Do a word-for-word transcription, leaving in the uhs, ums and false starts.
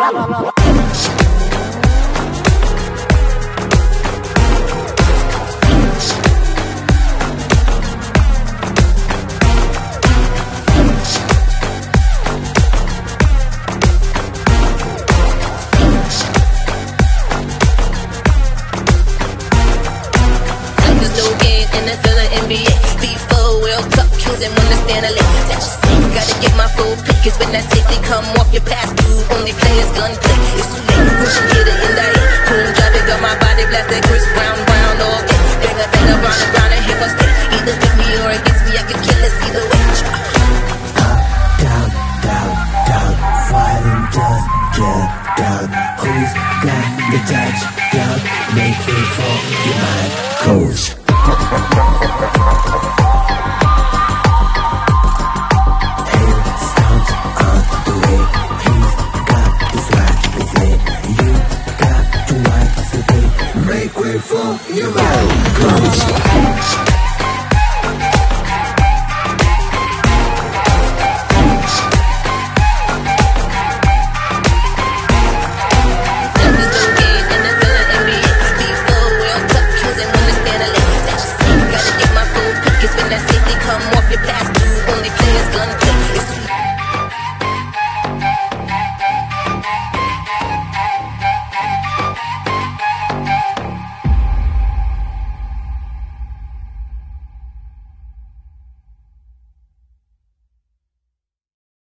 N B A, FIFA, World Cup, Kings and win the Stanley. That you say, gotta get my full pick. Cause when that safety come off your pass through, only players gunplay. It's too late, push and get it in that eight. Cool job, it got my body blast that Chris Brown, Brown, all day. Bang a bang around and round and here for stay. Either with me or against me, I can kill us either way. Up, down, down, down, fighting just get down. Who's got the touch? Down, make me fall, you mind.